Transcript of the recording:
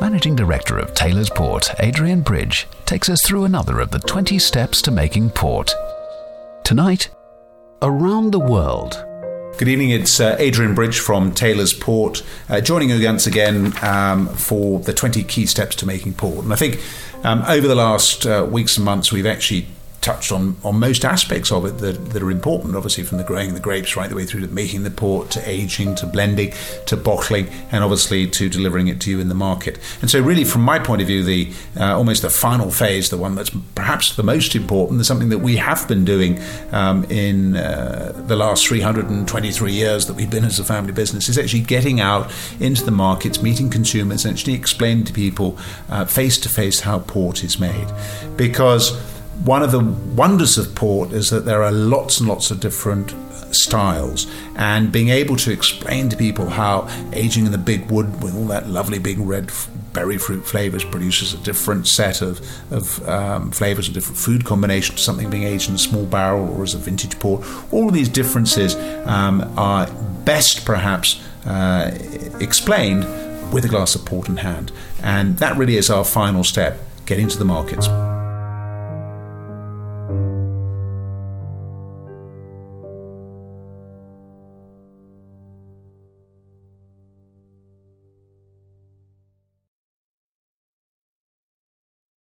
Managing Director of Taylor's Port, Adrian Bridge, takes us through another of the 20 steps to making port. Tonight, around the world. Good evening, it's Adrian Bridge from Taylor's Port, joining you once again for the 20 key steps to making port. And I think over the last weeks and months we've actually touched on most aspects of it that are important, obviously from the growing the grapes right the way through to making the port, to aging, to blending, to bottling, and obviously to delivering it to you in the market. And so really from my point of view, the almost the final phase, the one that's perhaps the most important, is something that we have been doing in the last 323 years that we've been as a family business, is actually getting out into the markets, meeting consumers, and actually explaining to people face to face how port is made. Because one of the wonders of port is that there are lots and lots of different styles, and being able to explain to people how aging in the big wood with all that lovely big red berry fruit flavours produces a different set of flavours, a different food combination to something being aged in a small barrel or as a vintage port. All of these differences are best perhaps explained with a glass of port in hand, and that really is our final step, getting to the markets.